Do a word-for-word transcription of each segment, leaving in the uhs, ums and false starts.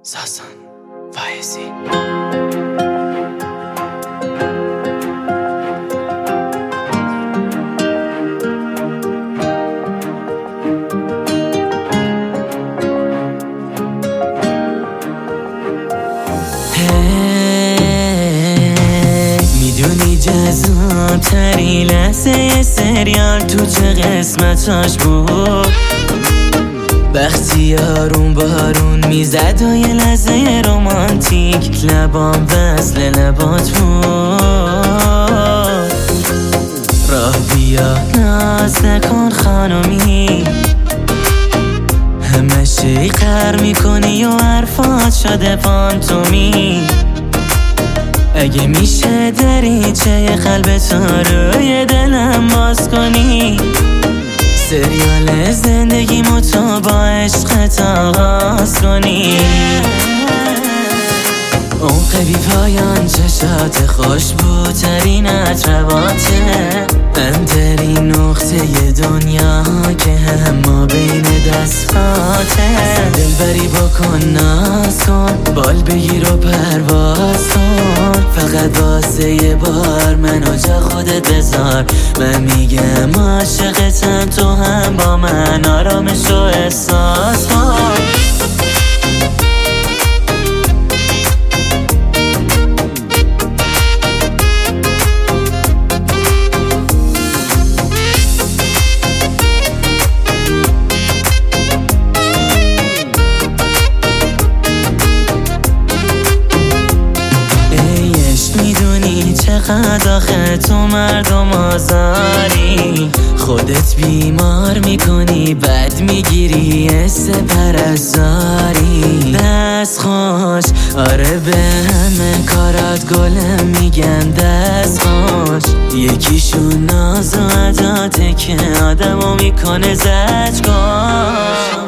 ساسان فایزی. میدونی جذاب تری لحظه سریال تو چه قسمتاش بود؟ وقتی آروم بارون میزد و یه لحظه رومانتیک لبام وصل لبات بود. راه بیا ناز نکن خانومی، همه شی قر میکنی و حرفات شده فانتومی. اگه میشه دریچه قلب تو روی دلم باز کنی، سریال زندگیمو تو با عشقت آغاز کنی. اون قوی پایان چشات خوشبوترین عطرواته، انترین نقطه دنیا که همه بین دستاته. دلبری بکن ناز کن، بال بگیر و پرواز کن، فقط واسه یه بار منو جا خودت بذار. من میگم عاشقتم، تو هم با من آرامش و احساس کن. چقدر آخه تو مردم آزاری، خودت بیمار میکنی بد میگیری حس پرستاری. دست خوش آره به همه کارات گلم میگن دست خوش، یکیشون ناز و عداته که آدمو میکنه زجگاش.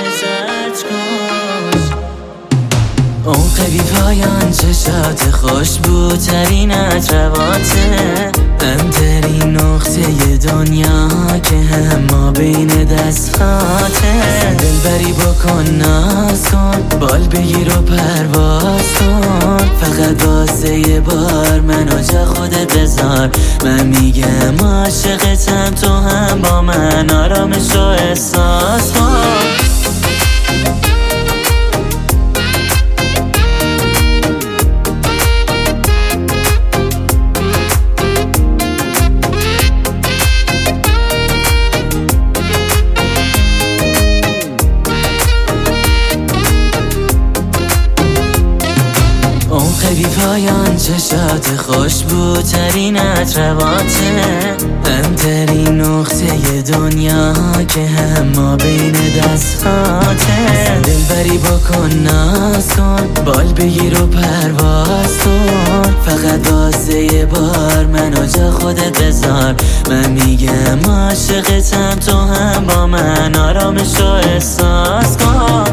اون قوی پایان چشات خوشبوترین عطرواته، انترین نقطه دنیا که همه بین دستاته. دلبری بکن ناز کن، بال بگیر و پرواز کن، فقط واسه یه بار منو جا خودت بذار. من میگم عاشقتم، تو هم با من آرامش و احساس کن. قوی پایان چشات خوشبوترین عطرواته، انترین نقطه دنیا که همه بین دستاته. دلبری بکن ناز کن، بال بگیر و پرواز کن، فقط واسه یه بار منو جا خودت بذار. من میگم عاشقتم، تو هم با من آرامش و احساس کن.